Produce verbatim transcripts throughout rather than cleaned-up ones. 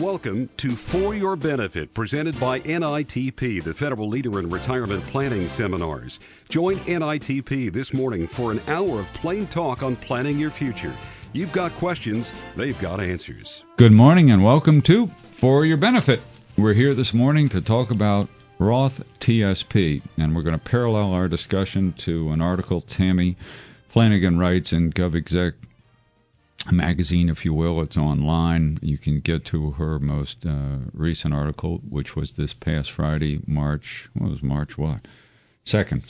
Welcome to For Your Benefit, presented by N I T P, the federal leader in retirement planning seminars. Join N I T P this morning for an hour of plain talk on planning your future. You've got questions, they've got answers. Good morning and welcome to For Your Benefit. We're here this morning to talk about Roth T S P, and we're going to parallel our discussion to an article Tammy Flanagan writes in GovExec magazine, if you will. It's online. You can get to her most uh, recent article, which was this past Friday, March, what was March what? second.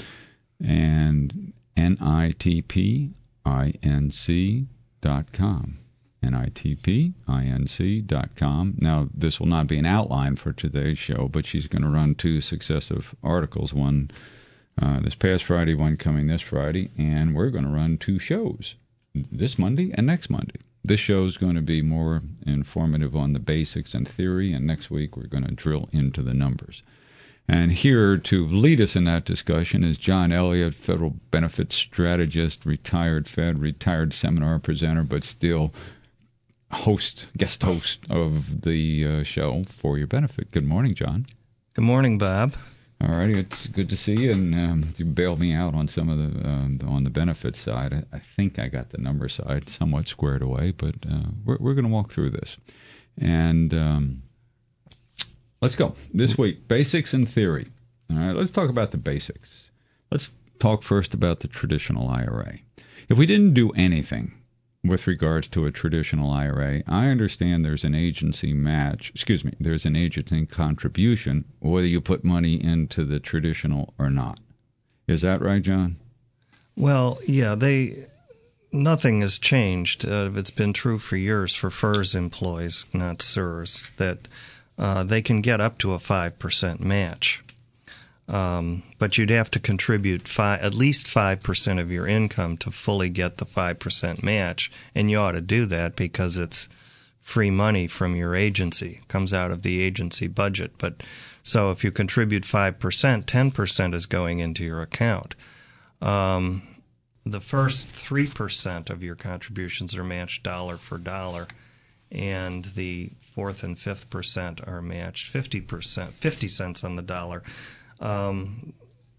And N I T P I N C dot com. N I T P I N C dot com. Now, this will not be an outline for today's show, but she's going to run two successive articles, one uh, this past Friday, one coming this Friday, and we're going to run two shows, this Monday and next Monday. This show is going to be more informative on the basics and theory, and next week we're going to drill into the numbers. And here to lead us in that discussion is John Elliott, federal benefits strategist, retired Fed, retired seminar presenter, but still host, guest host of the uh, show For Your Benefit. Good morning, John. Good morning, Bob. All righty, it's good to see you, and um, you bailed me out on some of the uh, on the benefits side. I, I think I got the number side somewhat squared away, but uh, we're we're going to walk through this, and um, let's go this week. Basics and theory. All right, let's talk about the basics. Let's talk first about the traditional I R A. If we didn't do anything with regards to a traditional I R A, I understand there's an agency match, excuse me, there's an agency contribution, whether you put money into the traditional or not. Is that right, John? Well, yeah, they nothing has changed. Uh, it's been true for years for F E R S employees, not S E R S, that uh, they can get up to a five percent match. Um, but you'd have to contribute five, at least five percent of your income to fully get the five percent match, and you ought to do that because it's free money from your agency. It comes out of the agency budget. But so if you contribute five percent, ten percent is going into your account. Um, the first three percent of your contributions are matched dollar for dollar, and the fourth and fifth percent are matched fifty percent, fifty cents on the dollar. Um,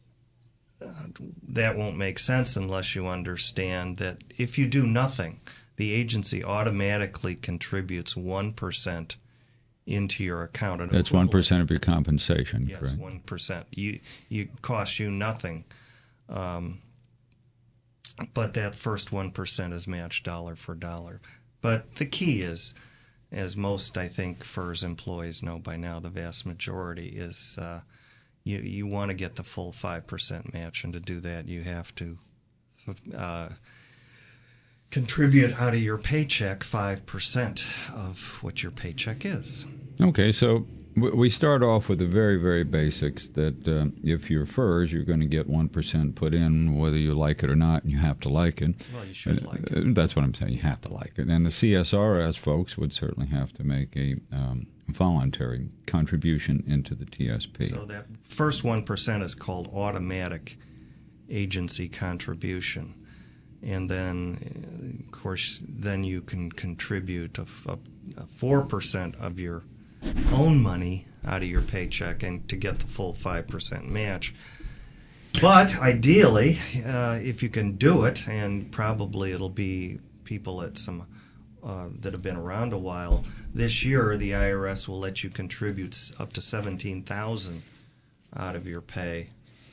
that won't make sense unless you understand that if you do nothing, the agency automatically contributes one percent into your account. That's one percent of your compensation, yes, correct? Yes, one percent. You, you cost you nothing. Um, but that first one percent is matched dollar for dollar. But the key is, as most, I think, F E R S employees know by now, the vast majority is uh, You you want to get the full five percent match, and to do that, you have to uh, contribute out of your paycheck five percent of what your paycheck is. Okay, so we start off with the very, very basics that uh, if you're F E R S, you're going to get one percent put in, whether you like it or not, and you have to like it. Well, you should uh, like it. That's what I'm saying. You have to like it. And the C S R S folks would certainly have to make a um, voluntary contribution into the T S P. So that first one percent is called automatic agency contribution. And then, of course, then you can contribute a, a, a four percent of your own money out of your paycheck and to get the full five percent match. But ideally, uh, if you can do it, and probably it'll be people at some uh, that have been around a while, this year the I R S will let you contribute up to seventeen thousand dollars out of your pay.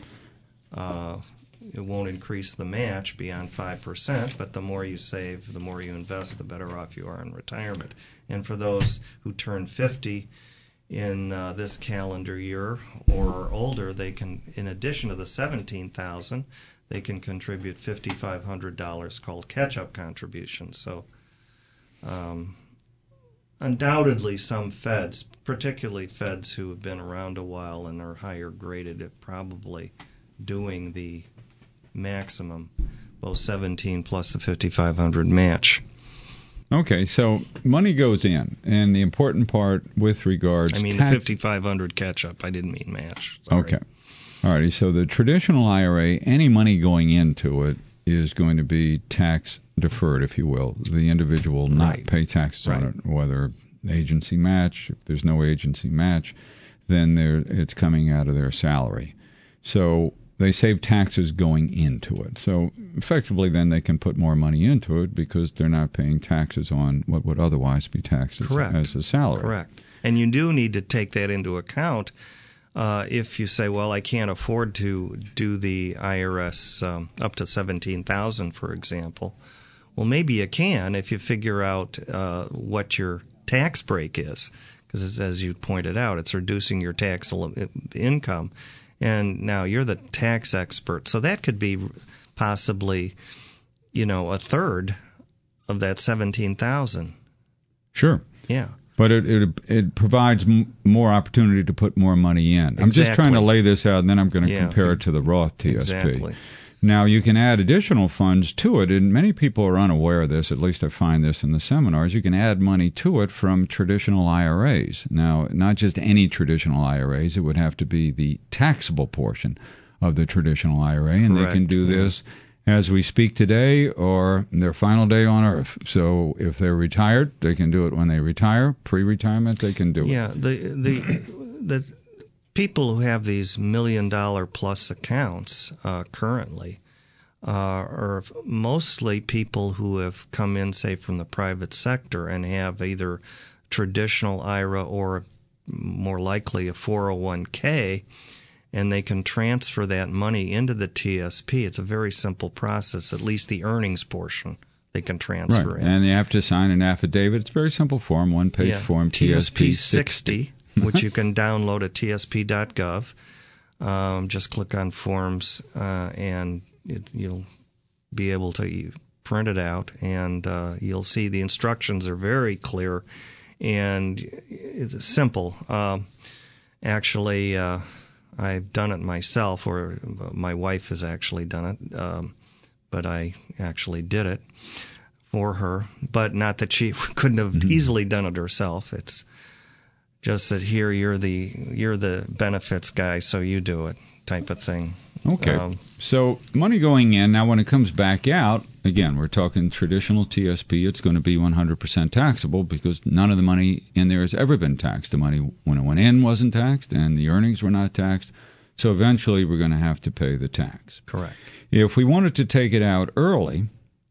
Uh, it won't increase the match beyond five percent, but the more you save, the more you invest, the better off you are in retirement. And for those who turn fifty in uh, this calendar year or older, they can, in addition to the seventeen thousand dollars, they can contribute five thousand five hundred dollars called catch-up contributions. So um, undoubtedly some feds, particularly feds who have been around a while and are higher graded, are probably doing the maximum, both seventeen plus the five thousand five hundred match. Okay, so money goes in, and the important part with regards... I mean tax- the five thousand five hundred catch-up. I didn't mean match. Sorry. Okay. All righty, so the traditional I R A, any money going into it is going to be tax deferred, if you will. The individual will not Right. pay taxes Right. on it, whether agency match. If there's no agency match, then there it's coming out of their salary. So they save taxes going into it. So effectively, then they can put more money into it because they're not paying taxes on what would otherwise be taxed as, Correct. as a salary. Correct. And you do need to take that into account uh, if you say, well, I can't afford to do the I R S um, up to seventeen thousand dollars, for example. Well, maybe you can if you figure out uh, what your tax break is, because as you pointed out, it's reducing your taxable income. And now you're the tax expert, so that could be possibly, you know, a third of that seventeen thousand. Sure. Yeah. But it it, it provides m- more opportunity to put more money in. I'm just trying to Exactly. lay this out, and then I'm going to Yeah. compare it to the Roth T S P. Exactly. Now, you can add additional funds to it, and many people are unaware of this. At least I find this in the seminars. You can add money to it from traditional I R As. Now, not just any traditional I R As. It would have to be the taxable portion of the traditional I R A, and Correct. they can do this as we speak today or their final day on Earth. So if they're retired, they can do it when they retire. Pre-retirement, they can do it. Yeah, the the the people who have these million dollar plus accounts uh, currently uh, are mostly people who have come in, say, from the private sector and have either traditional I R A or more likely a four oh one k, and they can transfer that money into the T S P. It's a very simple process, at least the earnings portion they can transfer Right, in. and they have to sign an affidavit. It's a very simple form, one-page Yeah, form, T S P sixty. sixty, which you can download at T S P dot gov. Um, just click on Forms, uh, and it, you'll be able to print it out, and uh, you'll see the instructions are very clear, and it's simple. Um, actually, uh, I've done it myself, or my wife has actually done it, um, but I actually did it for her. But not that she couldn't have mm-hmm. easily done it herself. It's just that here you're the you're the benefits guy, so you do it, type of thing. Okay. Um, so money going in, now when it comes back out, again, we're talking traditional T S P, it's going to be one hundred percent taxable because none of the money in there has ever been taxed. The money when it went in wasn't taxed and the earnings were not taxed. So eventually we're going to have to pay the tax. Correct. If we wanted to take it out early,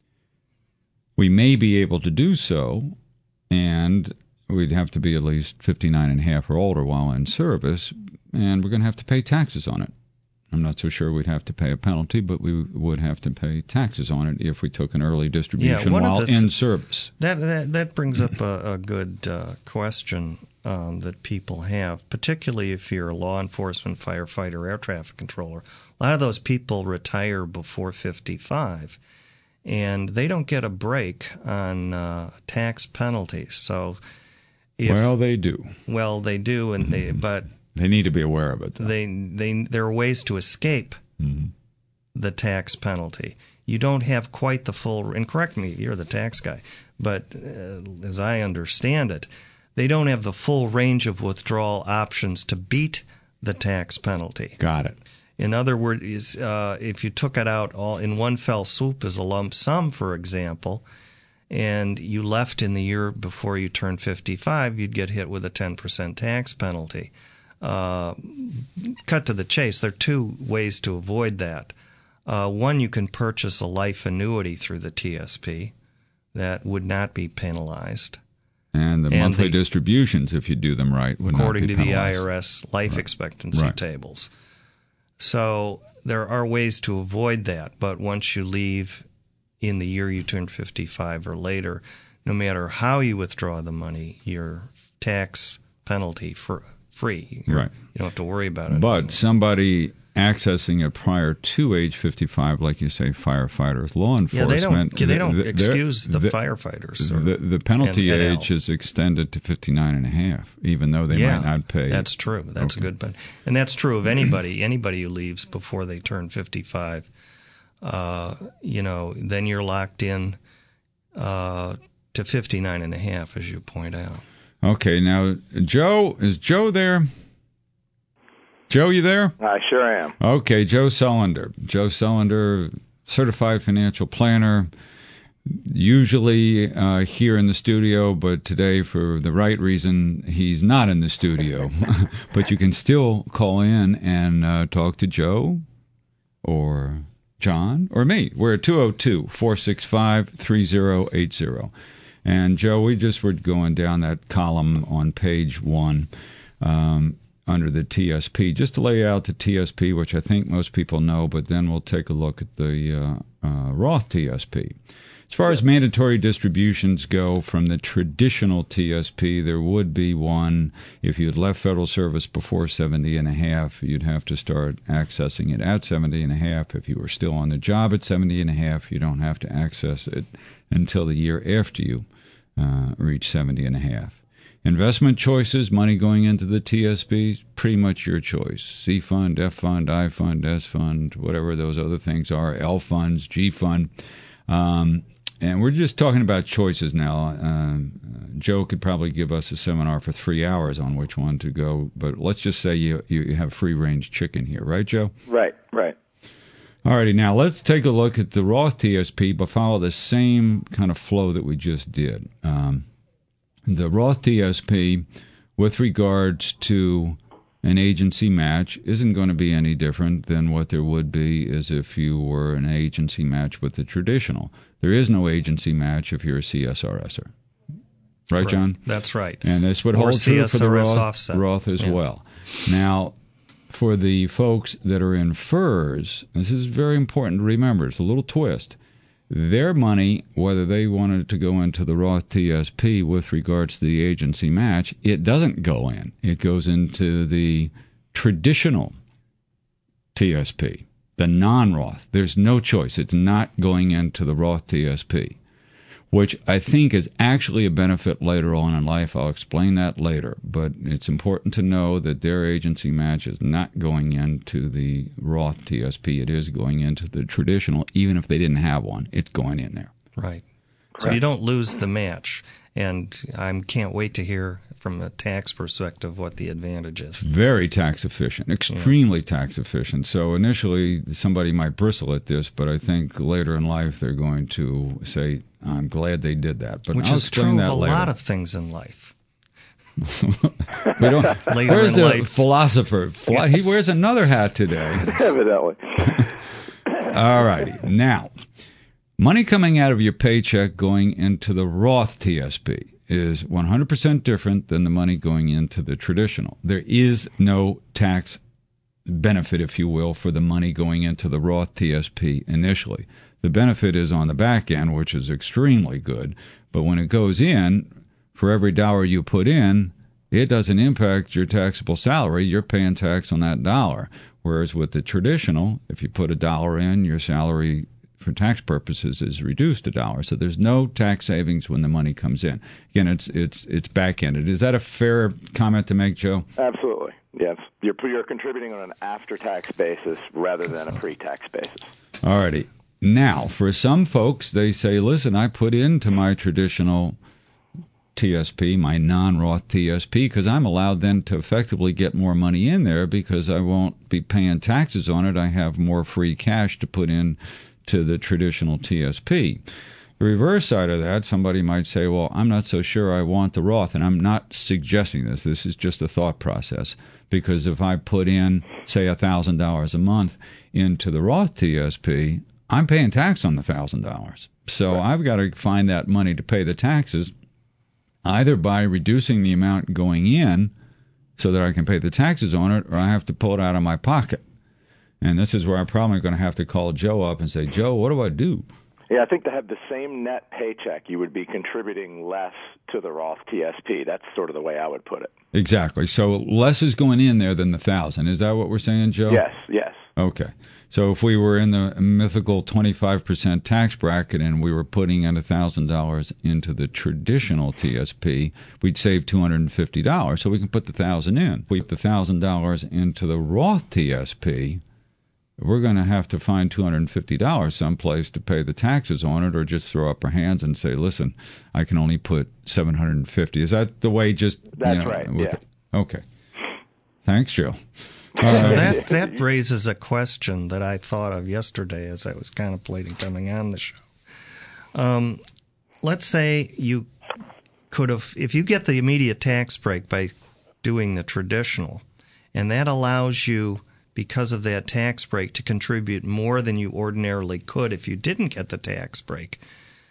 we may be able to do so, and we'd have to be at least fifty-nine and a half or older while in service, and we're going to have to pay taxes on it. I'm not so sure we'd have to pay a penalty, but we would have to pay taxes on it if we took an early distribution yeah, while th- in service. That that, that brings up a, a good uh, question um, that people have, particularly if you're a law enforcement, firefighter, air traffic controller. A lot of those people retire before fifty-five, and they don't get a break on uh, tax penalties. So, if, well, they do. Well, they do, and they but. They need to be aware of it, though. They, they, there are ways to escape mm-hmm. the tax penalty. You don't have quite the full, and correct me, you're the tax guy, but uh, as I understand it, they don't have the full range of withdrawal options to beat the tax penalty. Got it. In other words, uh, if you took it out all in one fell swoop as a lump sum, for example, and you left in the year before you turned fifty-five, you'd get hit with a ten percent tax penalty. Uh, cut to the chase, there are two ways to avoid that. Uh, one, you can purchase a life annuity through the T S P. That would not be penalized. And the and monthly the, distributions, if you do them right, would according not be to penalized. the I R S life right. expectancy right. tables. So there are ways to avoid that, but once you leave in the year you turn fifty-five or later, no matter how you withdraw the money, your tax penalty for free. You're, right. You don't have to worry about it. But anymore. somebody accessing it prior to age fifty-five, like you say, firefighters, law enforcement. Yeah, they don't, they don't the, excuse the, the firefighters. Or, the, the penalty and, age and is extended to fifty-nine and a half, even though they yeah, might not pay. That's true. That's okay. a good point. And that's true of anybody. Anybody who leaves before they turn fifty-five, uh, you know, then you're locked in uh, to fifty-nine and a half, as you point out. Okay, now, Joe, is Joe there? Joe, you there? I sure am. Okay, Joe Sullender. Joe Sullender, certified financial planner, usually uh, here in the studio, but today, for the right reason, he's not in the studio. But you can still call in and uh, talk to Joe or John or me. We're at two oh two, four six five, three oh eight oh. And Joe, we just were going down that column on page one um, under the T S P, just to lay out the T S P, which I think most people know, but then we'll take a look at the uh, uh, Roth T S P. As far as mandatory distributions go from the traditional T S P, there would be one. If you had left federal service before seventy and a half, you'd have to start accessing it at seventy and a half. If you were still on the job at seventy and a half, you don't have to access it until the year after you uh, reach seventy and a half. Investment choices, money going into the T S P, pretty much your choice. C fund, F fund, I fund, S fund, whatever those other things are, L funds, G fund. Um, And we're just talking about choices now. Um, uh, Joe could probably give us a seminar for three hours on which one to go. But let's just say you, you have free-range chicken here. Right, Joe? Right, right. All righty. Now, let's take a look at the Roth T S P, but follow the same kind of flow that we just did. Um, the Roth T S P, with regards to an agency match, isn't going to be any different than what there would be as if you were an agency match with the traditional. There is no agency match if you're a C S R S-er. Right, John? That's right. And this would or hold true for the Roth, offset. Roth as yeah. well. Now, for the folks that are in F E R S, this is very important to remember. It's a little twist. Their money, whether they wanted to go into the Roth T S P with regards to the agency match, it doesn't go in. It goes into the traditional T S P, the non-Roth. There's no choice. It's not going into the Roth T S P, which I think is actually a benefit later on in life. I'll explain that later. But it's important to know that their agency match is not going into the Roth T S P. It is going into the traditional, even if they didn't have one. It's going in there. Right. Correct. So you don't lose the match. And I can't wait to hear from a tax perspective what the advantage is. Very tax efficient, extremely yeah. tax efficient. So initially somebody might bristle at this, but I think later in life they're going to say, I'm glad they did that. But Which I'll is explain true that of a later. lot of things in life. we don't, Later where's in the life. philosopher? Yes. He wears another hat today. Evidently. All righty. Now, money coming out of your paycheck going into the Roth T S P is one hundred percent different than the money going into the traditional. There is no tax benefit, if you will, for the money going into the Roth T S P initially. The benefit is on the back end, which is extremely good. But when it goes in, for every dollar you put in, it doesn't impact your taxable salary. You're paying tax on that dollar. Whereas with the traditional, if you put a dollar in, your salary for tax purposes is reduced a dollar. So there's no tax savings when the money comes in. Again, it's it's it's back-ended. Is that a fair comment to make, Joe? Absolutely. Yes. You're, you're contributing on an after-tax basis rather than a pre-tax basis. All righty. Now, for some folks, they say, listen, I put into my traditional T S P, my non-Roth T S P, because I'm allowed then to effectively get more money in there because I won't be paying taxes on it. I have more free cash to put in to the traditional T S P. The reverse side of that, somebody might say, well, I'm not so sure I want the Roth, and I'm not suggesting this. This is just a thought process, because if I put in, say, one thousand dollars a month into the Roth T S P, I'm paying tax on the one thousand dollars. So right. I've got to find that money to pay the taxes, either by reducing the amount going in so that I can pay the taxes on it, or I have to pull it out of my pocket. And this is where I'm probably going to have to call Joe up and say, Joe, what do I do? Yeah, I think to have the same net paycheck, you would be contributing less to the Roth T S P. That's sort of the way I would put it. Exactly. So less is going in there than the thousand. Is that what we're saying, Joe? Yes, yes. Okay. So if we were in the mythical twenty-five percent tax bracket and we were putting in one thousand dollars into the traditional T S P, we'd save two hundred fifty dollars. So we can put the one thousand dollars in. If we put the one thousand dollars into the Roth T S P, we're going to have to find two hundred fifty dollars someplace to pay the taxes on it, or just throw up our hands and say, listen, I can only put seven hundred fifty dollars. Is that the way just... That's you know, right, with yeah. it? Okay. Thanks, Joe. So that, that raises a question that I thought of yesterday as I was contemplating coming on the show. Um, let's say you could have, if you get the immediate tax break by doing the traditional, and that allows you, because of that tax break, to contribute more than you ordinarily could if you didn't get the tax break,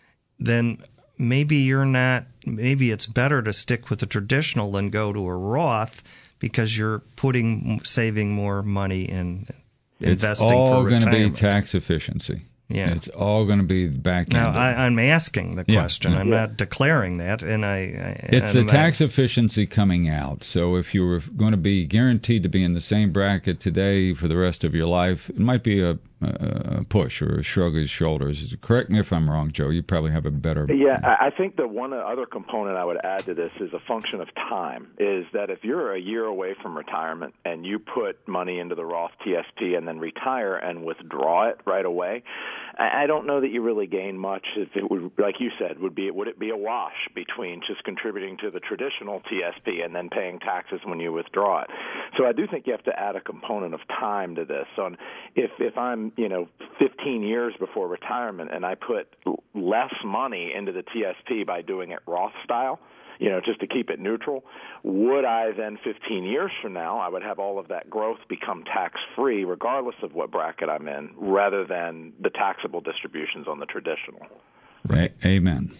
then maybe you're not, maybe it's better to stick with the traditional than go to a Roth, because you're putting, saving more money in investing it's all for retirement. going to be tax efficiency. Yeah. It's all going to be back Now, end. I, I'm asking the question. Yeah. I'm not declaring that. And I, I It's the and tax I, efficiency coming out. So if you were going to be guaranteed to be in the same bracket today for the rest of your life, it might be a, a push or a shrug of his shoulders. Correct me if I'm wrong, Joe. You probably have a better... Yeah, I think the one other component I would add to this is a function of time, is that if you're a year away from retirement and you put money into the Roth T S P and then retire and withdraw it right away, I don't know that you really gain much. If it would, like you said, would be would it be a wash between just contributing to the traditional T S P and then paying taxes when you withdraw it? So I do think you have to add a component of time to this. So if if I'm you know fifteen years before retirement and I put less money into the T S P by doing it Roth style, you know, just to keep it neutral, would I then fifteen years from now, I would have all of that growth become tax-free regardless of what bracket I'm in, rather than the taxable distributions on the traditional. Right. Amen.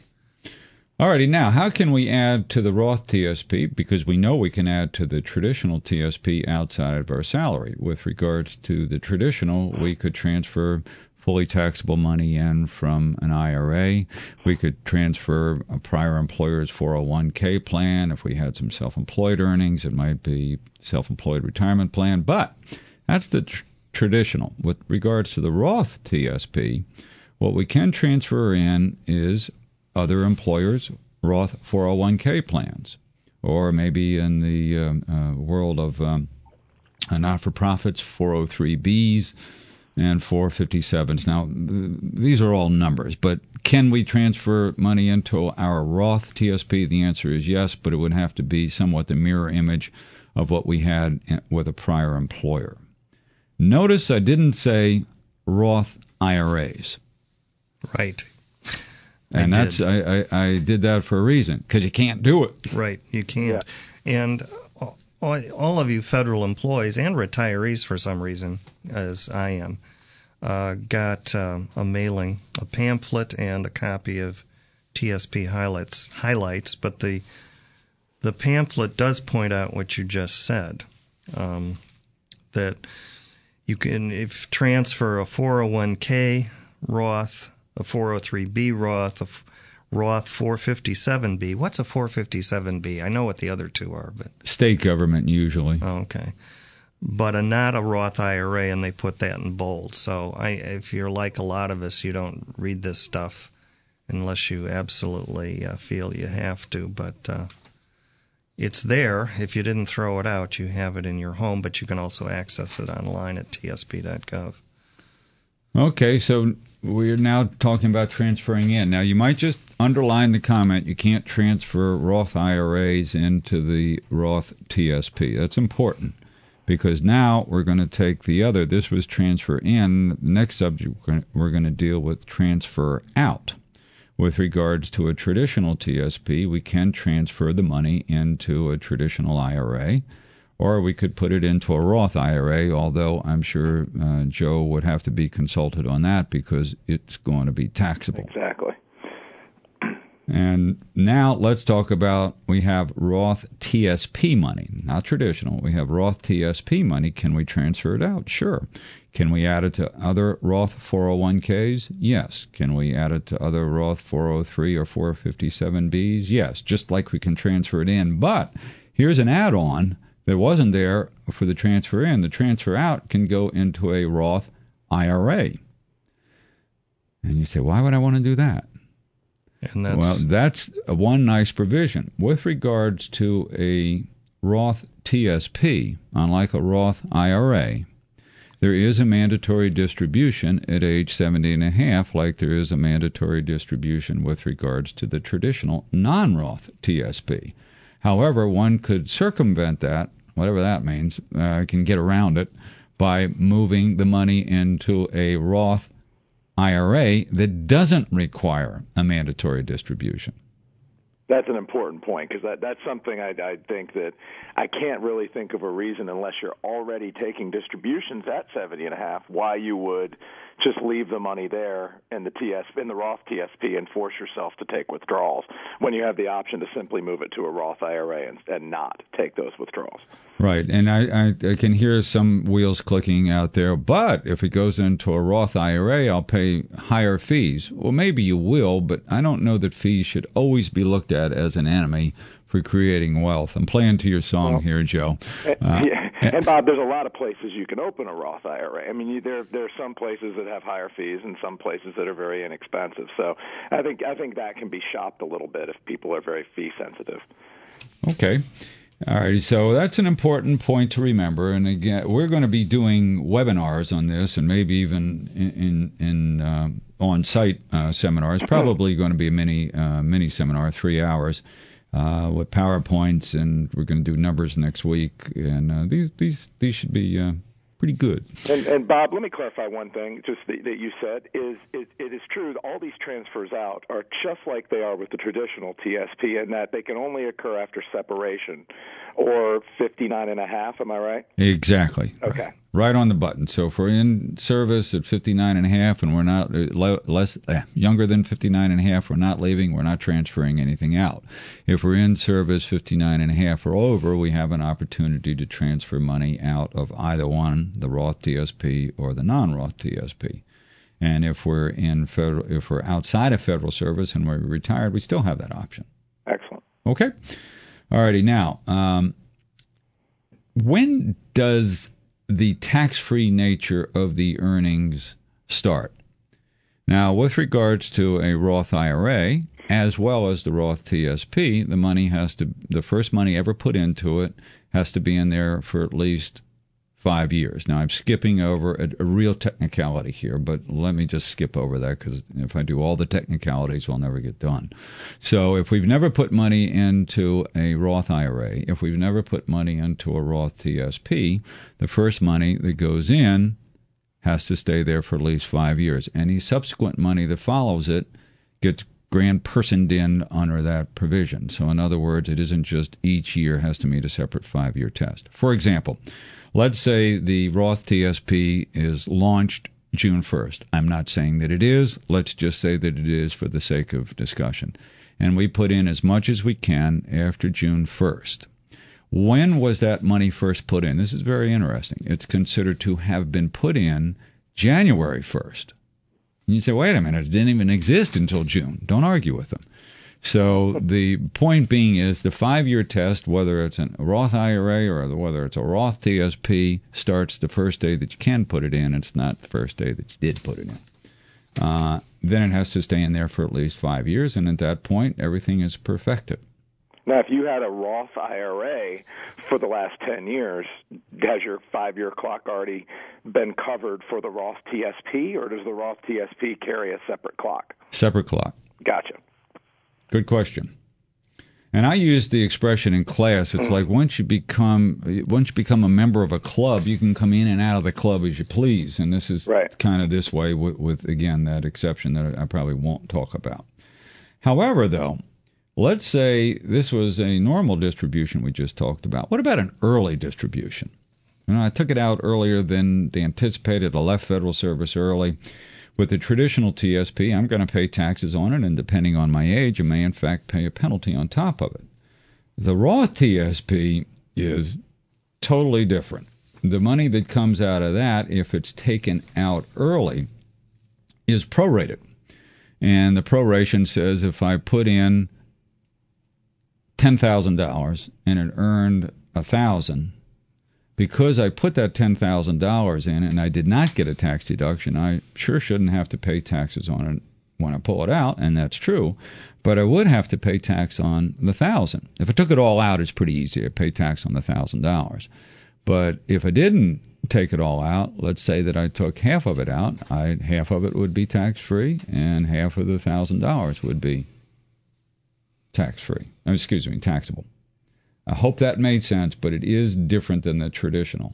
All righty. Now, how can we add to the Roth T S P? Because we know we can add to the traditional T S P outside of our salary. With regards to the traditional, we could transfer fully taxable money in from an I R A. We could transfer a prior employer's four oh one k plan. If we had some self-employed earnings, it might be self-employed retirement plan. But that's the tr- traditional. With regards to the Roth T S P, what we can transfer in is other employers' Roth four oh one k plans, or maybe in the um, uh, world of um, not-for-profits, four oh three B's, and four fifty-sevens. Now, th- these are all numbers, but can we transfer money into our Roth T S P? The answer is yes, but it would have to be somewhat the mirror image of what we had with a prior employer. Notice I didn't say Roth I R As. Right. And I that's did. I, I, I did that for a reason, because you can't do it. Right, you can't. Yeah. And all, all of you federal employees and retirees, for some reason, as I am, uh, got uh, a mailing, a pamphlet, and a copy of T S P highlights. Highlights, but the the pamphlet does point out what you just said, um, that you can if transfer a four oh one k Roth, a four oh three B Roth, a Roth four fifty-seven B. What's a four fifty-seven B? I know what the other two are, but State government usually. Oh, okay. But a, not a Roth I R A, and they put that in bold. So I, if you're like a lot of us, you don't read this stuff unless you absolutely uh, feel you have to. But uh, it's there. If you didn't throw it out, you have it in your home, but you can also access it online at T S P dot gov. Okay, so we're now talking about transferring in. Now, you might just underline the comment, you can't transfer Roth I R As into the Roth T S P. That's important, because now we're going to take the other. This was transfer in. The next subject we're going to deal with transfer out. With regards to a traditional T S P, we can transfer the money into a traditional I R A, or we could put it into a Roth I R A, although I'm sure uh, Joe would have to be consulted on that because it's going to be taxable. Exactly. And now let's talk about, we have Roth T S P money, not traditional. We have Roth T S P money. Can we transfer it out? Sure. Can we add it to other Roth four oh one k's? Yes. Can we add it to other Roth four oh three or four fifty-seven B's? Yes, just like we can transfer it in. But here's an add-on that wasn't there for the transfer in. The transfer out can go into a Roth I R A. And you say, why would I want to do that? And that's, well, that's a one nice provision. With regards to a Roth T S P, unlike a Roth I R A, there is a mandatory distribution at age seventy and a half, like there is a mandatory distribution with regards to the traditional non-Roth T S P. However, one could circumvent that whatever that means, uh, can get around it by moving the money into a Roth I R A that doesn't require a mandatory distribution. That's an important point, because that, that's something I, I think that I can't really think of a reason, unless you're already taking distributions at seventy and a half, why you would just leave the money there in the T S in the Roth T S P and force yourself to take withdrawals when you have the option to simply move it to a Roth I R A and, and not take those withdrawals. Right, and I, I, I can hear some wheels clicking out there, but if it goes into a Roth I R A, I'll pay higher fees. Well, maybe you will, but I don't know that fees should always be looked at as an enemy for creating wealth. I'm playing to your song well, here, Joe. Uh, yeah. And, Bob, there's a lot of places you can open a Roth I R A. I mean, you, there there are some places that have higher fees and some places that are very inexpensive. So I think I think that can be shopped a little bit if people are very fee sensitive. Okay. All right, so that's an important point to remember. And again, we're going to be doing webinars on this, and maybe even in in, in uh, on-site uh, seminars. Probably going to be a mini uh, mini seminar, three hours, uh, with PowerPoints, and we're going to do numbers next week. And uh, these these these should be uh, pretty good. And, and Bob, let me clarify one thing, just that, that you said is it, it is true that all these transfers out are just like they are with the traditional T S P, in that they can only occur after separation or fifty-nine and a half. Am I right? Exactly. Okay. Right on the button. So if we're in service at fifty-nine and a half and we're not uh, less uh, younger than fifty-nine and a half, we're not leaving, we're not transferring anything out. If we're in service fifty-nine and a half or over, we have an opportunity to transfer money out of either one, the Roth T S P or the non-Roth T S P. And if we're in federal, if we're outside of federal service and we're retired, we still have that option. Excellent. Okay. All righty. Now, um, when does the tax-free nature of the earnings start? Now, with regards to a Roth I R A, as well as the Roth T S P, the money has to, the first money ever put into it has to be in there for at least five years. Now, I'm skipping over a, a real technicality here, but let me just skip over that, because if I do all the technicalities, we'll never get done. So if we've never put money into a Roth I R A, if we've never put money into a Roth T S P, the first money that goes in has to stay there for at least five years. Any subsequent money that follows it gets grand personed in under that provision. So in other words, it isn't just each year has to meet a separate five-year test. For example, let's say the Roth T S P is launched June first. I'm not saying that it is. Let's just say that it is for the sake of discussion. And we put in as much as we can after June first. When was that money first put in? This is very interesting. It's considered to have been put in January first. And you say, wait a minute, it didn't even exist until June. Don't argue with them. So the point being is the five-year test, whether it's a Roth I R A or whether it's a Roth T S P, starts the first day that you can put it in. It's not the first day that you did put it in. Uh, then it has to stay in there for at least five years, and at that point, everything is perfected. Now, if you had a Roth I R A for the last ten years, has your five-year clock already been covered for the Roth T S P, or does the Roth T S P carry a separate clock? Separate clock. Gotcha. Good question. And I use the expression in class. It's mm. like once you become once you become a member of a club, you can come in and out of the club as you please. And this is right. kind of this way with, with, again, that exception that I probably won't talk about. However, though, let's say this was a normal distribution we just talked about. What about an early distribution? You know, I took it out earlier than anticipated. I left federal service early. With the traditional T S P, I'm going to pay taxes on it, and depending on my age, I may in fact pay a penalty on top of it. The Roth T S P is totally different. The money that comes out of that, if it's taken out early, is prorated. And the proration says if I put in ten thousand dollars and it earned one thousand dollars, because I put that ten thousand dollars in and I did not get a tax deduction, I sure shouldn't have to pay taxes on it when I pull it out, and that's true. But I would have to pay tax on the one thousand dollars. If I took it all out, it's pretty easy. I pay tax on the one thousand dollars. But if I didn't take it all out, let's say that I took half of it out, I, half of it would be tax-free, and half of the one thousand dollars would be tax-free. Oh, excuse me, taxable. I hope that made sense, but it is different than the traditional.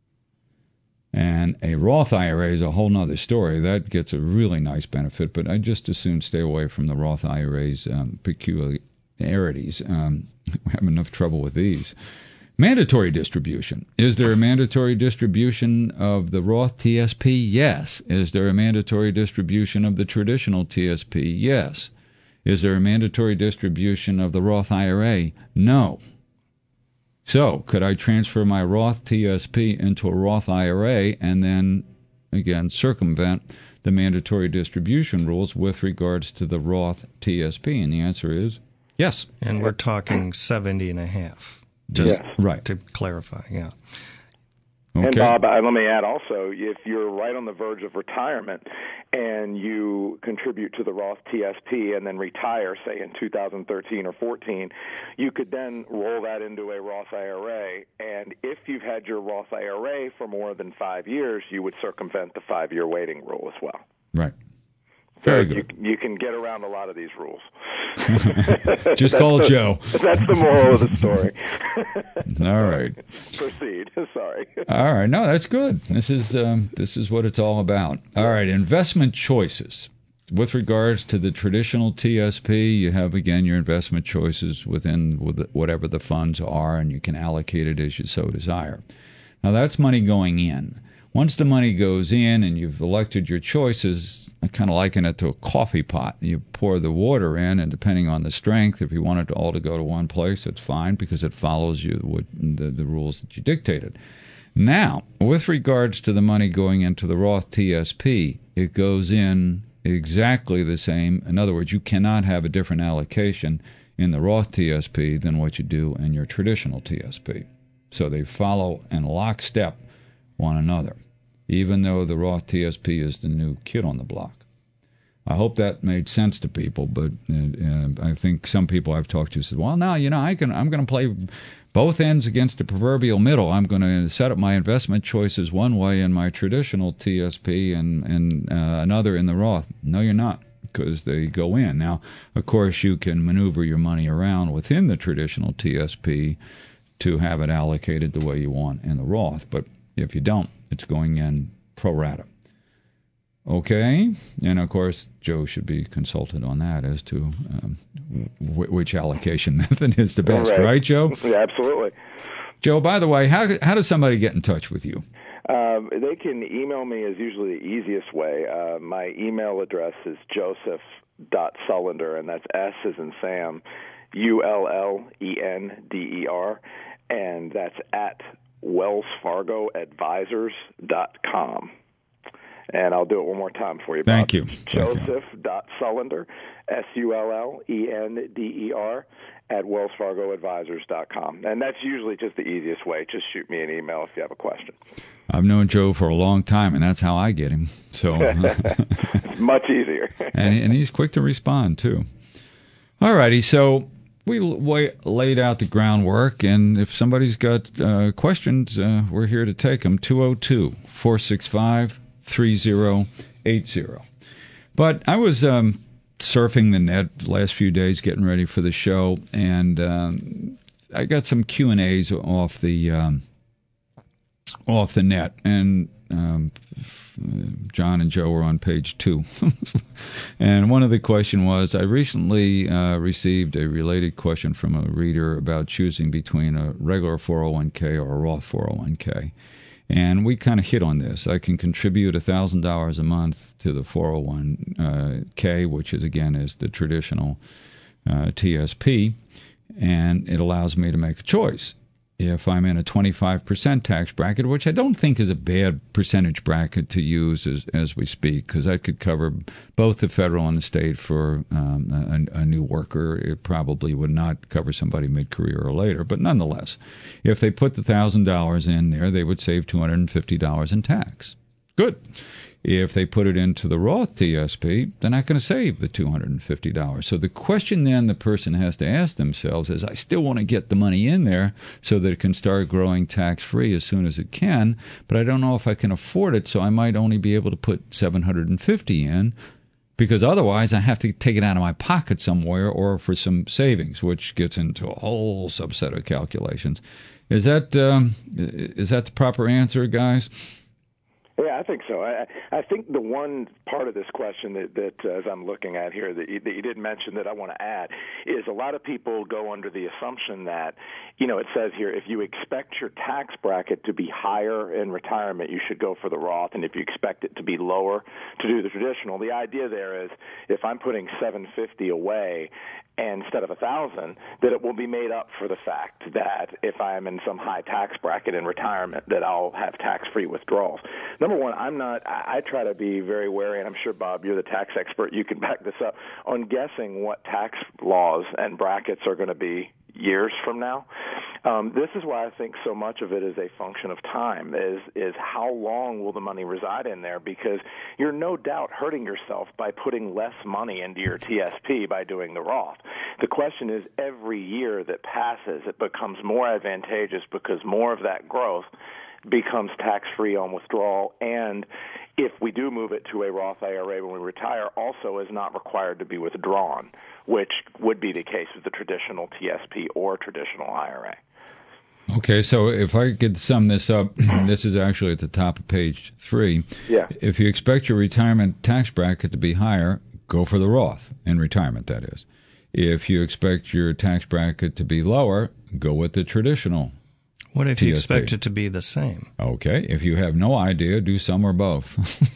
And a Roth I R A is a whole nother story. That gets a really nice benefit, but I just as soon stay away from the Roth I R A's um, peculiarities. Um, we have enough trouble with these. Mandatory distribution. Is there a mandatory distribution of the Roth T S P? Yes. Is there a mandatory distribution of the traditional T S P? Yes. Is there a mandatory distribution of the Roth I R A? No. So, could I transfer my Roth T S P into a Roth I R A and then, again, circumvent the mandatory distribution rules with regards to the Roth T S P? And the answer is yes. And we're talking seventy and a half, just yes. right. to clarify, yeah. Okay. And Bob, I- let me add also, if you're right on the verge of retirement and you contribute to the Roth T S P and then retire, say in two thousand thirteen or fourteen, you could then roll that into a Roth I R A. And if you've had your Roth I R A for more than five years, you would circumvent the five-year waiting rule as well. Right. Very so good. You, you can get around a lot of these rules. Just call the, Joe. That's the moral of the story. All right. Proceed. Sorry. All right. No, that's good. This is um, this is what it's all about. All right. Investment choices. With regards to the traditional T S P, you have, again, your investment choices within whatever the funds are, and you can allocate it as you so desire. Now, that's money going in. Once the money goes in and you've elected your choices, I kind of liken it to a coffee pot. You pour the water in, and depending on the strength, if you want it all to go to one place, it's fine because it follows you what, the, the rules that you dictated. Now, with regards to the money going into the Roth T S P, it goes in exactly the same. In other words, you cannot have a different allocation in the Roth T S P than what you do in your traditional T S P. So they follow in lockstep one another, even though the Roth T S P is the new kid on the block. I hope that made sense to people, but uh, I think some people I've talked to said, well, now, you know, I can, I'm going to play both ends against the proverbial middle. I'm going to set up my investment choices one way in my traditional T S P and, and uh, another in the Roth. No, you're not, because they go in. Now, of course, you can maneuver your money around within the traditional T S P to have it allocated the way you want in the Roth, but if you don't, it's going in pro rata. Okay? And, of course, Joe should be consulted on that as to um, w- which allocation method is the best. Right, right Joe? Yeah, absolutely. Joe, by the way, how how does somebody get in touch with you? Um, they can email me is usually the easiest way. Uh, my email address is joseph dot sullender, and that's S as in Sam, U L L E N D E R, and that's at wells fargo advisors dot com. And I'll do it one more time for you, Bob. Thank you. Joseph dot Sullender, S U L L E N D E R, at wells fargo advisors dot com. And that's usually just the easiest way. Just shoot me an email if you have a question. I've known Joe for a long time, and that's how I get him. So it's much easier. and, and he's quick to respond, too. All righty, so we laid out the groundwork, and if somebody's got uh, questions, uh, we're here to take them. two oh two, four six five, three oh eight oh. But I was um, surfing the net the last few days, getting ready for the show, and um, I got some Q and A's off the um, off the net, and um, John and Joe were on page two. And one of the question was, I recently uh, received a related question from a reader about choosing between a regular four oh one k or a Roth four oh one k. And we kind of hit on this. I can contribute one thousand dollars a month to the four oh one k, which is, again, is the traditional uh, T S P, and it allows me to make a choice. If I'm in a twenty-five percent tax bracket, which I don't think is a bad percentage bracket to use as, as we speak, because that could cover both the federal and the state for um, a, a new worker. It probably would not cover somebody mid-career or later. But nonetheless, if they put the one thousand dollars in there, they would save two hundred fifty dollars in tax. Good. If they put it into the Roth T S P, they're not going to save the two hundred fifty dollars. So the question then the person has to ask themselves is, I still want to get the money in there so that it can start growing tax-free as soon as it can, but I don't know if I can afford it, so I might only be able to put seven hundred fifty dollars in because otherwise I have to take it out of my pocket somewhere or for some savings, which gets into a whole subset of calculations. Is that um, is that the proper answer, guys? Yeah, I think so. I, I think the one part of this question that, that uh, as I'm looking at here that you, that you didn't mention that I want to add is a lot of people go under the assumption that, you know, it says here, if you expect your tax bracket to be higher in retirement, you should go for the Roth, and if you expect it to be lower, to do the traditional. The idea there is if I'm putting seven hundred fifty dollars away and instead of a thousand, that it will be made up for the fact that if I'm in some high tax bracket in retirement, that I'll have tax-free withdrawals. Number one, I'm not. I, I try to be very wary, and I'm sure Bob, you're the tax expert. You can back this up on guessing what tax laws and brackets are going to be years from now. Um, this is why I think so much of it is a function of time, is is how long will the money reside in there, because you're no doubt hurting yourself by putting less money into your T S P by doing the Roth. The question is, every year that passes, it becomes more advantageous because more of that growth becomes tax-free on withdrawal, and if we do move it to a Roth I R A when we retire, also is not required to be withdrawn, which would be the case with the traditional T S P or traditional I R A. Okay, so if I could sum this up, this is actually at the top of page three. Yeah. If you expect your retirement tax bracket to be higher, go for the Roth, in retirement, that is. If you expect your tax bracket to be lower, go with the traditional. What if T S P. you expect it to be the same? Okay, if you have no idea, do some or both.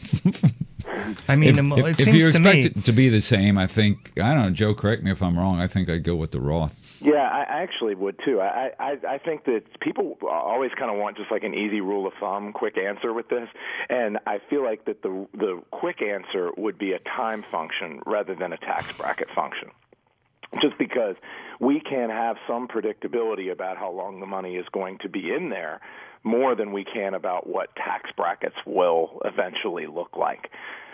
I mean, if, it if, seems if you to expect me it to be the same, I think, I don't know, Joe, correct me if I'm wrong, I think I'd go with the Roth. Yeah, I actually would too. I, I, I think that people always kind of want just like an easy rule of thumb, quick answer with this, and I feel like that the the quick answer would be a time function rather than a tax bracket function. Just because we can have some predictability about how long the money is going to be in there more than we can about what tax brackets will eventually look like.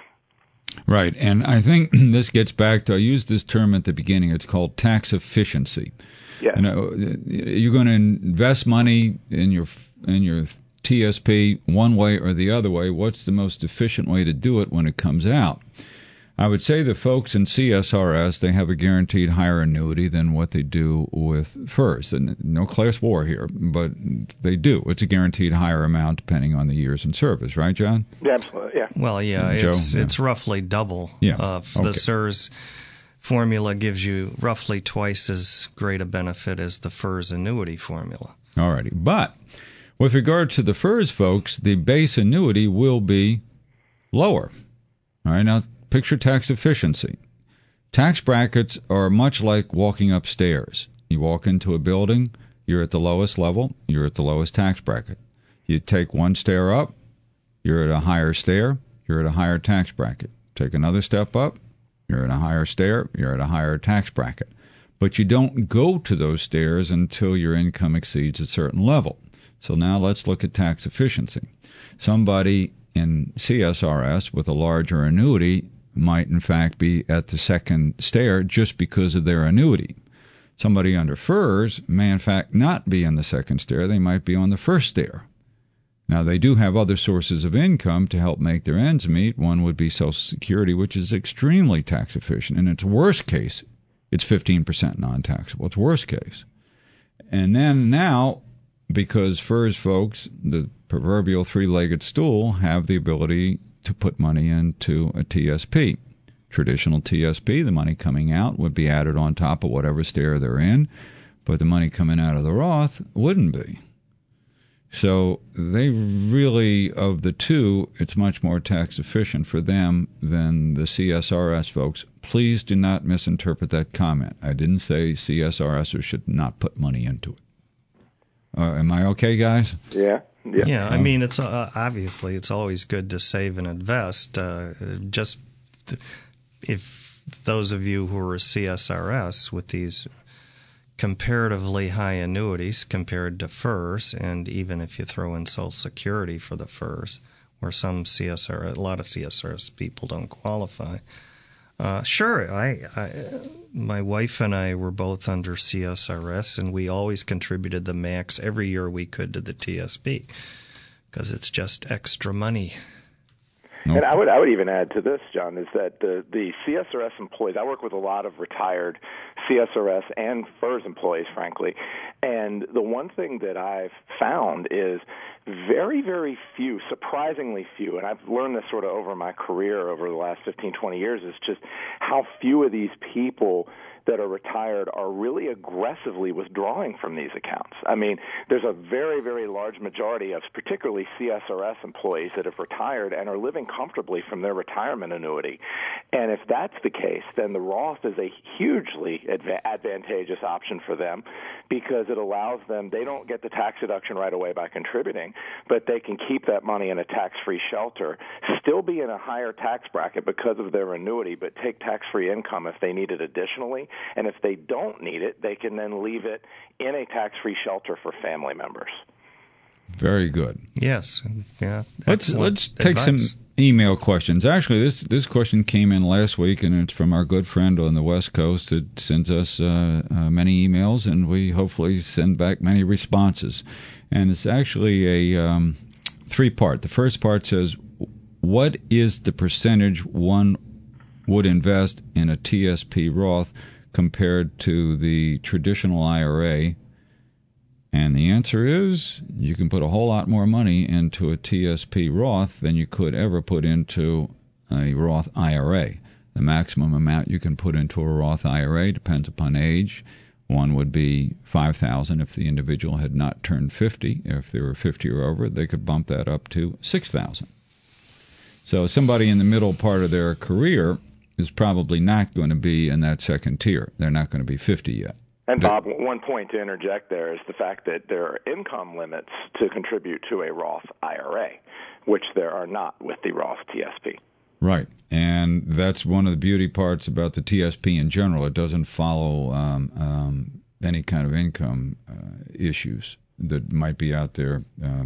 Right, and I think this gets back to, I used this term at the beginning, it's called tax efficiency. Yeah. You know, you're going to invest money in your in your T S P one way or the other way. What's the most efficient way to do it when it comes out? I would say the folks in C S R S, they have a guaranteed higher annuity than what they do with F E R S. And no class war here, but they do. It's a guaranteed higher amount depending on the years in service, right, John? Yeah, absolutely. Yeah. Well, yeah, Joe, it's yeah. it's roughly double. Yeah. Uh, Okay. The S E R S formula gives you roughly twice as great a benefit as the F E R S annuity formula. All righty. But with regard to the F E R S folks, the base annuity will be lower. All right, now picture tax efficiency. Tax brackets are much like walking upstairs. You walk into a building, you're at the lowest level, you're at the lowest tax bracket. You take one stair up, you're at a higher stair, you're at a higher tax bracket. Take another step up, you're at a higher stair, you're at a higher tax bracket. But you don't go to those stairs until your income exceeds a certain level. So now let's look at tax efficiency. Somebody in C S R S with a larger annuity might in fact be at the second stair just because of their annuity. Somebody under F E R S may in fact not be in the second stair, they might be on the first stair. Now they do have other sources of income to help make their ends meet. One would be Social Security, which is extremely tax efficient. In its worst case, it's fifteen percent non-taxable. It's worst case. And then now, because F E R S folks, the proverbial three-legged stool, have the ability to put money into a T S P. Traditional T S P, the money coming out would be added on top of whatever stair they're in, but the money coming out of the Roth wouldn't be. So they really, of the two, it's much more tax efficient for them than the C S R S folks. Please do not misinterpret that comment. I didn't say C S R Sers should not put money into it. Uh, am I okay, guys? Yeah. Yeah. Yeah, I mean, it's uh, obviously it's always good to save and invest. Uh, just th- if those of you who are C S R S with these comparatively high annuities compared to F E R S, and even if you throw in Social Security for the F E R S, where some C S R, a lot of C S R S people don't qualify. Uh, sure, I, I, my wife and I were both under C S R S, and we always contributed the max every year we could to the T S P because it's just extra money. Nope. And I would I would even add to this, John, is that the, the C S R S employees, I work with a lot of retired C S R S and FERS employees, frankly, and the one thing that I've found is very, very few, surprisingly few, and I've learned this sort of over my career over the last fifteen, twenty years, is just how few of these people that are retired are really aggressively withdrawing from these accounts. I mean, there's a very, very large majority of particularly C S R S employees that have retired and are living comfortably from their retirement annuity. And if that's the case, then the Roth is a hugely adva- advantageous option for them because it allows them, they don't get the tax deduction right away by contributing, but they can keep that money in a tax-free shelter, still be in a higher tax bracket because of their annuity, but take tax-free income if they need it additionally. And if they don't need it, they can then leave it in a tax-free shelter for family members. Very good. Yes. Yeah. Let's let's take advice. some email questions. Actually, this this question came in last week, and it's from our good friend on the West Coast that sends us uh, uh, many emails, and we hopefully send back many responses. And it's actually a um, three-part. The first part says, what is the percentage one would invest in a T S P Roth compared to the traditional I R A? And the answer is you can put a whole lot more money into a T S P Roth than you could ever put into a Roth I R A. The maximum amount you can put into a Roth I R A depends upon age. One would be five thousand dollars if the individual had not turned fifty. If they were fifty or over, they could bump that up to six thousand dollars. So somebody in the middle part of their career is probably not going to be in that second tier. They're not going to be fifty yet. And Bob, one point to interject there is the fact that there are income limits to contribute to a Roth I R A, which there are not with the Roth T S P. Right, and that's one of the beauty parts about the T S P in general. It doesn't follow um, um, any kind of income uh, issues that might be out there uh,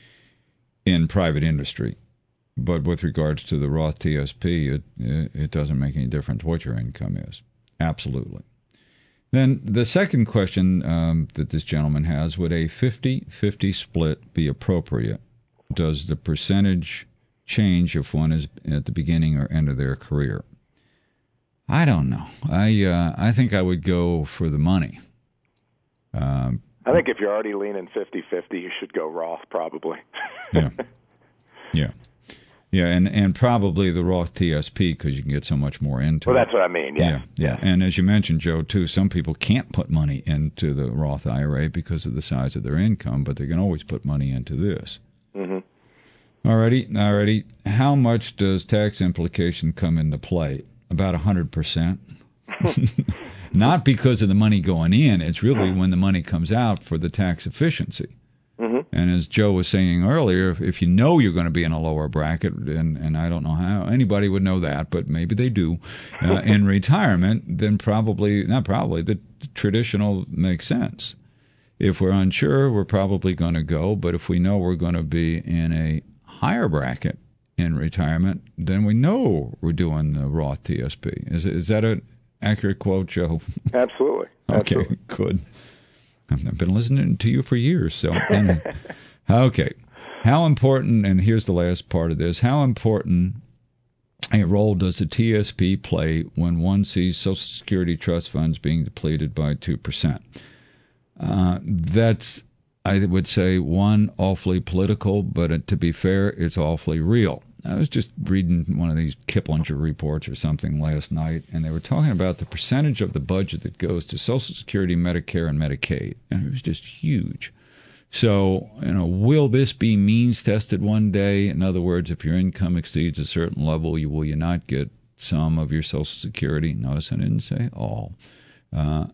in private industry. But with regards to the Roth T S P, it, it doesn't make any difference what your income is. Absolutely. Then the second question um, that this gentleman has, would a fifty-fifty split be appropriate? Does the percentage change if one is at the beginning or end of their career? I don't know. I uh, I think I would go for the money. Um, I think if you're already leaning fifty-fifty, you should go Roth probably. yeah. Yeah. Yeah, and, and probably the Roth T S P because you can get so much more into well, it. Well, that's what I mean, yeah. yeah. Yeah, and as you mentioned, Joe, too, some people can't put money into the Roth I R A because of the size of their income, but they can always put money into this. Mm-hmm. All righty, all righty. How much does tax implication come into play? About one hundred percent. Not because of the money going in. It's really when the money comes out for the tax efficiency. Mm-hmm. And as Joe was saying earlier, if, if you know you're going to be in a lower bracket, and, and I don't know how anybody would know that, but maybe they do, uh, in retirement, then probably, not probably, the traditional makes sense. If we're unsure, we're probably going to go, but if we know we're going to be in a higher bracket in retirement, then we know we're doing the Roth T S P. Is, is that an accurate quote, Joe? Absolutely. Okay, Absolutely. Good. I've been listening to you for years. So, then, okay. How important, and here's the last part of this, how important a role does the T S P play when one sees Social Security trust funds being depleted by two percent? Uh, that's, I would say, one, awfully political, but to be fair, it's awfully real. I was just reading one of these Kiplinger reports or something last night, and they were talking about the percentage of the budget that goes to Social Security, Medicare, and Medicaid, and it was just huge. So, you know, will this be means tested one day? In other words, if your income exceeds a certain level, you will you not get some of your Social Security? Notice I didn't say all. Uh,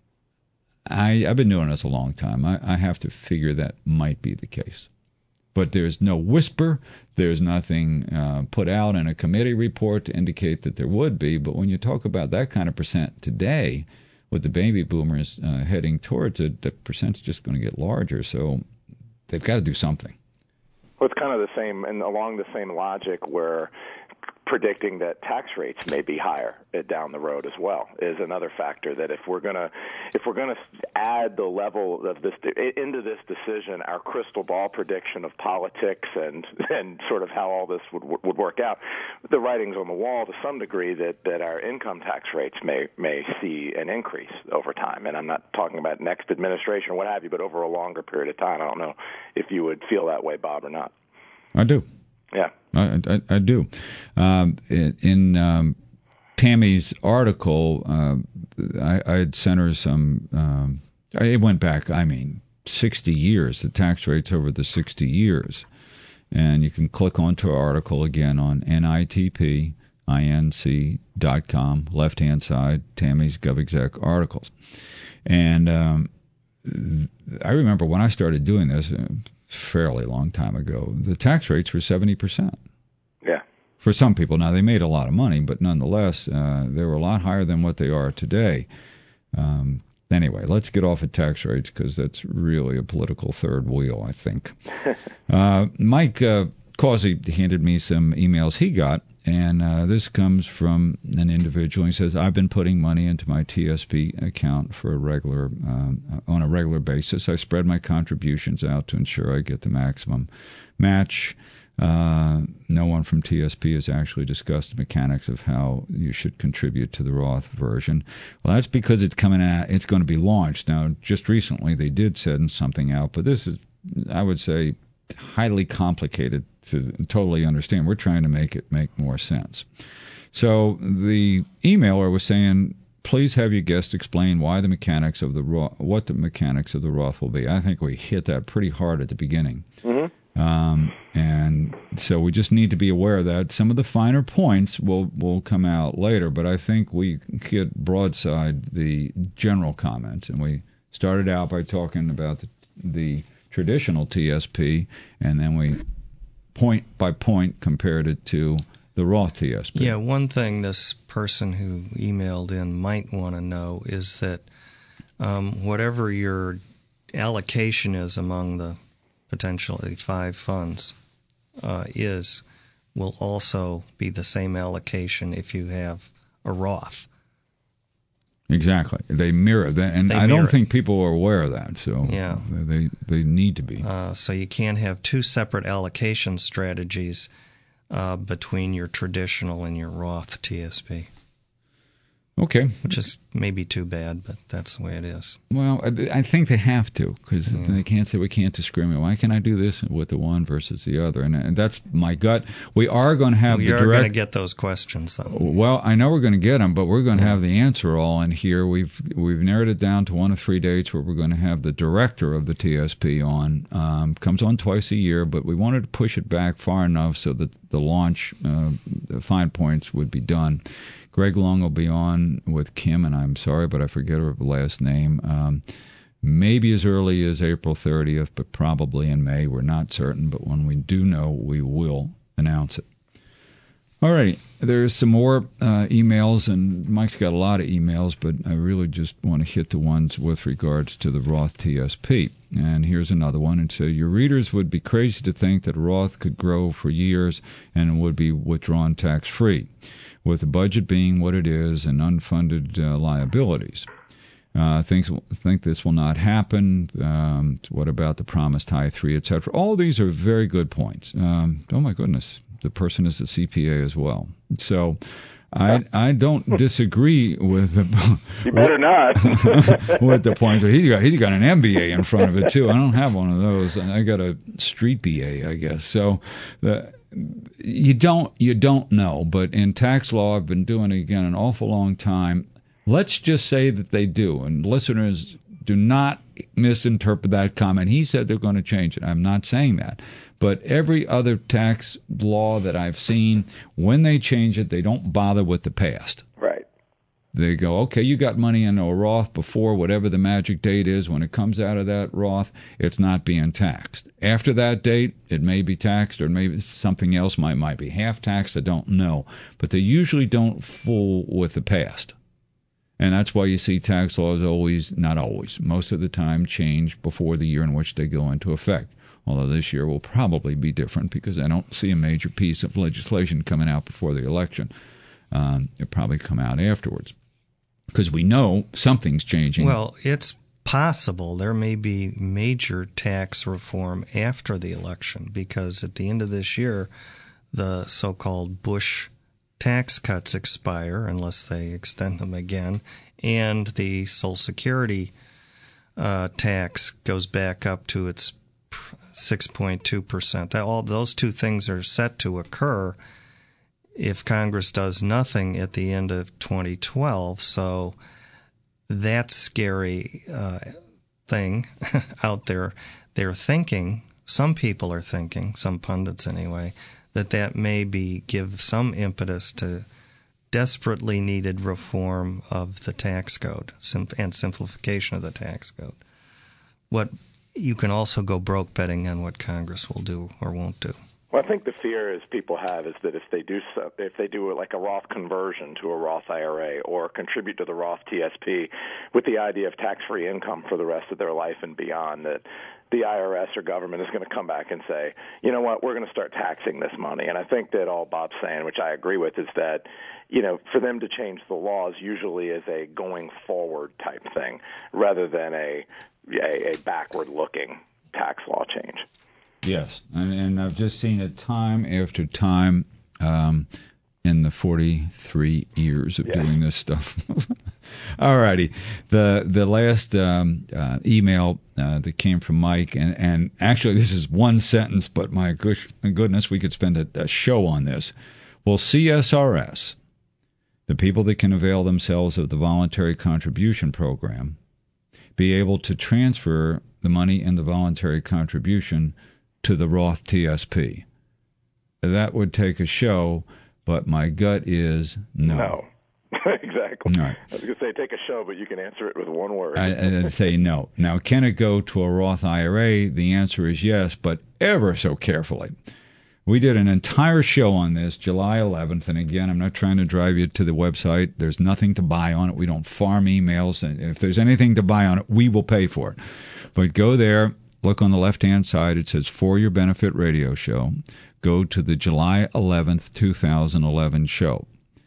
I, I've been doing this a long time. I, I have to figure that might be the case. But there's no whisper. There's nothing uh, put out in a committee report to indicate that there would be. But when you talk about that kind of percent today, with the baby boomers uh, heading towards it, the percent's just going to get larger. So they've got to do something. Well, it's kind of the same, and along the same logic where predicting that tax rates may be higher down the road as well is another factor. That if we're gonna if we're gonna add the level of this into this decision, our crystal ball prediction of politics and and sort of how all this would would work out, the writing's on the wall to some degree that, that our income tax rates may may see an increase over time. And I'm not talking about next administration or what have you, but over a longer period of time. I don't know if you would feel that way, Bob, or not. I do. Yeah. I, I, I do. Um, in in um, Tammy's article, uh, I, I had sent her some, um, it went back, I mean, sixty years, the tax rates over the sixty years. And you can click onto our article again on N I T P Inc dot com, left-hand side, Tammy's GovExec articles. And um, I remember when I started doing this, a fairly long time ago, the tax rates were seventy percent. Yeah. For some people. Now, they made a lot of money, but nonetheless, uh, they were a lot higher than what they are today. Um, anyway, let's get off of tax rates because that's really a political third wheel, I think. uh, Mike uh, Causey handed me some emails he got, and uh, this comes from an individual. He says, I've been putting money into my T S P account for a regular, um, on a regular basis. I spread my contributions out to ensure I get the maximum match. Uh, no one from T S P has actually discussed the mechanics of how you should contribute to the Roth version. Well, that's because it's coming out, it's going to be launched. Now, just recently they did send something out, but this is, I would say, highly complicated to totally understand. We're trying to make it make more sense. So the emailer was saying, please have your guest explain why the mechanics of the Roth, what the mechanics of the Roth will be. I think we hit that pretty hard at the beginning. Mm-hmm. Um, and so we just need to be aware of that. Some of the finer points will, will come out later, but I think we get broadside the general comments. And we started out by talking about the, the traditional T S P, and then we point by point compared it to the Roth T S P. Yeah, one thing this person who emailed in might want to know is that um, whatever your allocation is among the potentially five funds uh, is, will also be the same allocation if you have a Roth. Exactly. They mirror that, and They I mirror don't it. think people are aware of that, so Yeah. they they need to be. Uh, so you can't have two separate allocation strategies uh, between your traditional and your Roth T S P. Okay. Which is maybe too bad, but that's the way it is. Well, I, I think they have to, because yeah. they can't say we can't discriminate. Why can I do this with the one versus the other? And, and that's my gut. We are going to have we the are direct... going to get those questions, though. Well, I know we're going to get them, but we're going to yeah. have the answer all in here. We've we've narrowed it down to one of three dates where we're going to have the director of the T S P on. Um, comes on twice a year, but we wanted to push it back far enough so that the launch, uh, the fine points would be done. Greg Long will be on with Kim, and I'm sorry, but I forget her last name. Um, maybe as early as April thirtieth, but probably in May. We're not certain, but when we do know, we will announce it. All right, there's some more uh, emails, and Mike's got a lot of emails, but I really just want to hit the ones with regards to the Roth T S P. And here's another one. It says, your readers would be crazy to think that Roth could grow for years and would be withdrawn tax-free, with the budget being what it is and unfunded uh, liabilities. Uh, think, think this will not happen. Um, what about the promised high three, et cetera? All these are very good points. Um, oh, my goodness. The person is a C P A as well. So I I don't disagree with the... You better not. with the points. He's got, he's got an M B A in front of it, too. I don't have one of those. I got a street B A, I guess. So the... You don't you don't know, but in tax law, I've been doing it again an awful long time. Let's just say that they do, and listeners, do not misinterpret that comment. He said they're going to change it. I'm not saying that. But every other tax law that I've seen, when they change it, they don't bother with the past. Right. They go, okay, you got money in a Roth before whatever the magic date is. When it comes out of that Roth, it's not being taxed. After that date, it may be taxed, or maybe something else might, might be half taxed. I don't know. But they usually don't fool with the past. And that's why you see tax laws always, not always, most of the time change before the year in which they go into effect. although this year will probably be different because I don't see a major piece of legislation coming out before the election. Um, it'll probably come out afterwards because we know something's changing. Well, it's possible there may be major tax reform after the election because at the end of this year, the so-called Bush tax cuts expire unless they extend them again, and the Social Security uh, tax goes back up to its six point two percent. That, all those two things are set to occur if Congress does nothing at the end of twenty twelve. So that scary uh, thing out there, they're thinking, some people are thinking, some pundits anyway, that that may be give some impetus to desperately needed reform of the tax code sim- and simplification of the tax code. What you can also go broke betting on what Congress will do or won't do. Well, I think the fear is people have is that if they do so, if they do like a Roth conversion to a Roth I R A or contribute to the Roth T S P with the idea of tax-free income for the rest of their life and beyond, that the I R S or government is going to come back and say, you know what, we're going to start taxing this money. And I think that all Bob's saying, which I agree with, is that, you know, for them to change the laws usually is a going forward type thing rather than a a, a backward-looking tax law change. Yes, and, and I've just seen it time after time um, in the forty-three years of yeah. doing this stuff. All righty. The the last um, uh, email uh, that came from Mike, and, and actually this is one sentence, but my goodness, we could spend a, a show on this. Will C S R S, the people that can avail themselves of the voluntary contribution program, be able to transfer the money in the voluntary contribution to the Roth T S P? That would take a show, but my gut is no. No. Exactly. Right. I was going to say take a show, but you can answer it with one word. I, I'd say no. Now, can it go to a Roth I R A? The answer is yes, but ever so carefully. We did an entire show on this July eleventh, and again, I'm not trying to drive you to the website. There's nothing to buy on it. We don't farm emails, and if there's anything to buy on it, we will pay for it. But go there. Look on the left-hand side. It says For Your Benefit Radio Show. Go to the July eleventh, twenty eleven show.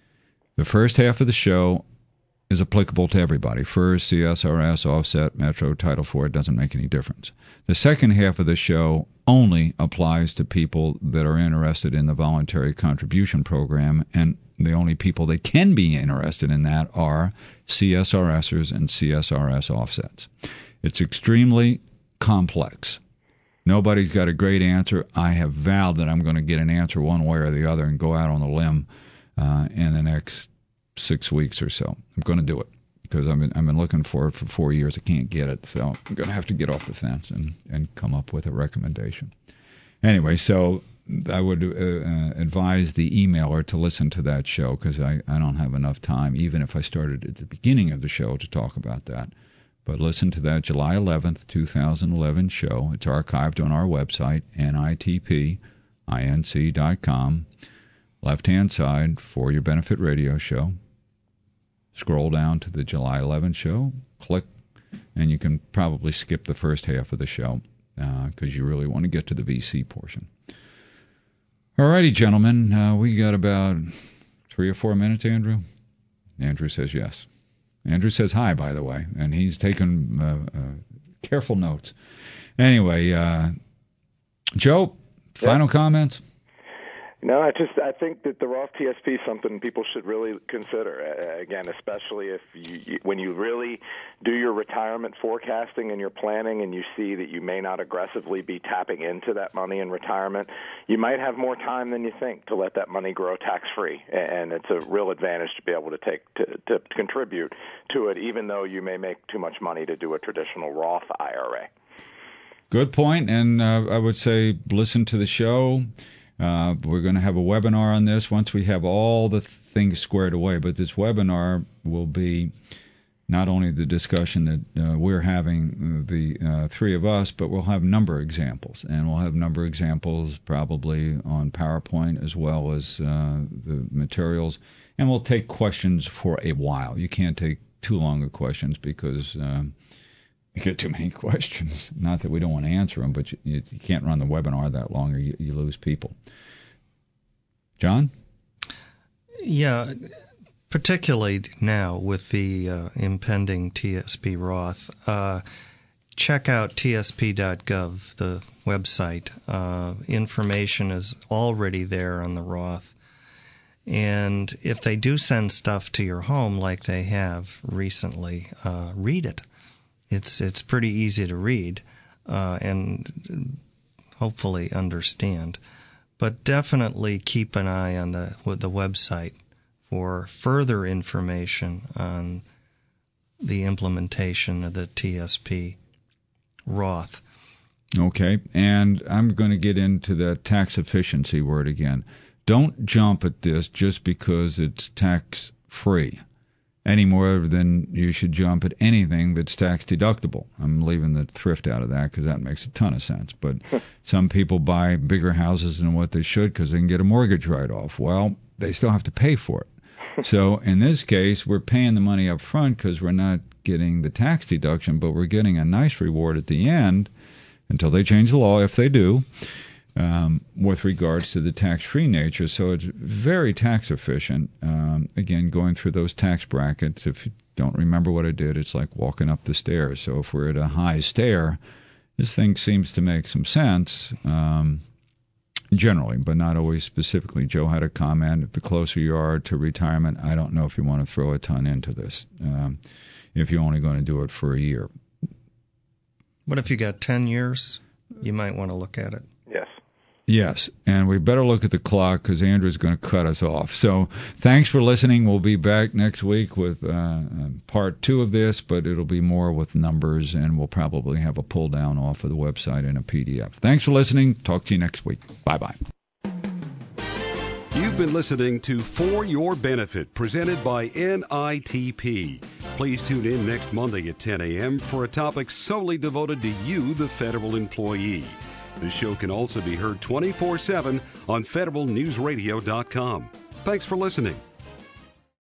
The first half of the show is applicable to everybody. First, C S R S, Offset, Metro, Title four, it doesn't make any difference. The second half of the show only applies to people that are interested in the voluntary contribution program, and the only people that can be interested in that are C S R Sers and C S R S offsets. It's extremely complex. Nobody's got a great answer. I have vowed that I'm going to get an answer one way or the other and go out on a limb uh, in the next six weeks or so. I'm going to do it because I've been, I've been looking for it for four years. I can't get it, so I'm going to have to get off the fence and, and come up with a recommendation. Anyway, so I would uh, uh, advise the emailer to listen to that show because I, I don't have enough time, even if I started at the beginning of the show, to talk about that. But listen to that July eleventh, twenty eleven show. It's archived on our website, N I T P inc dot com. Left-hand side, For Your Benefit Radio Show. Scroll down to the July eleventh show, click, and you can probably skip the first half of the show because uh, you really want to get to the V C portion. All righty, gentlemen. Uh, we got about three or four minutes, Andrew? Andrew says yes. Andrew says hi, by the way, and he's taken uh, uh, careful notes. Anyway, uh, Joe, final yep. comments? No, I just I think that the Roth T S P is something people should really consider. Uh, again, especially if you, you when you really do your retirement forecasting and your planning, and you see that you may not aggressively be tapping into that money in retirement, you might have more time than you think to let that money grow tax free, and it's a real advantage to be able to take to, to contribute to it, even though you may make too much money to do a traditional Roth I R A. Good point, and uh, I would say listen to the show. Uh, we're going to have a webinar on this once we have all the things squared away. But this webinar will be not only the discussion that uh, we're having, the uh, three of us, but we'll have number examples. And we'll have number examples probably on PowerPoint as well as uh, the materials. And we'll take questions for a while. You can't take too long of questions because um, You get too many questions. Not that we don't want to answer them, but you, you can't run the webinar that long or you, you lose people. John? Yeah, particularly now with the uh, impending T S P Roth, uh, check out T S P dot gov, the website. Uh, information is already there on the Roth. And if they do send stuff to your home like they have recently, uh, read it. It's it's pretty easy to read uh, and hopefully understand. But definitely keep an eye on the the website for further information on the implementation of the T S P Roth. Okay, and I'm going to get into the tax efficiency word again. Don't jump at this just because it's tax-free, any more than you should jump at anything that's tax-deductible. I'm leaving the thrift out of that because that makes a ton of sense. But some people buy bigger houses than what they should because they can get a mortgage write-off. Well, they still have to pay for it. So in this case, we're paying the money up front because we're not getting the tax deduction, but we're getting a nice reward at the end until they change the law, if they do. Um, with regards to the tax-free nature. So it's very tax efficient. Um, again, going through those tax brackets, if you don't remember what I did, it's like walking up the stairs. So if we're at a high stair, this thing seems to make some sense, um, generally, but not always specifically. Joe had a comment, the closer you are to retirement, I don't know if you want to throw a ton into this, um, if you're only going to do it for a year. What if you got ten years? You might want to look at it. Yes. Yes, and we better look at the clock because Andrew's going to cut us off. So thanks for listening. We'll be back next week with uh, part two of this, but it'll be more with numbers, and we'll probably have a pull down off of the website in a P D F. Thanks for listening. Talk to you next week. Bye-bye. You've been listening to For Your Benefit, presented by N I T P. Please tune in next Monday at ten a.m. for a topic solely devoted to you, the federal employee. This show can also be heard twenty-four seven on federal news radio dot com. Thanks for listening.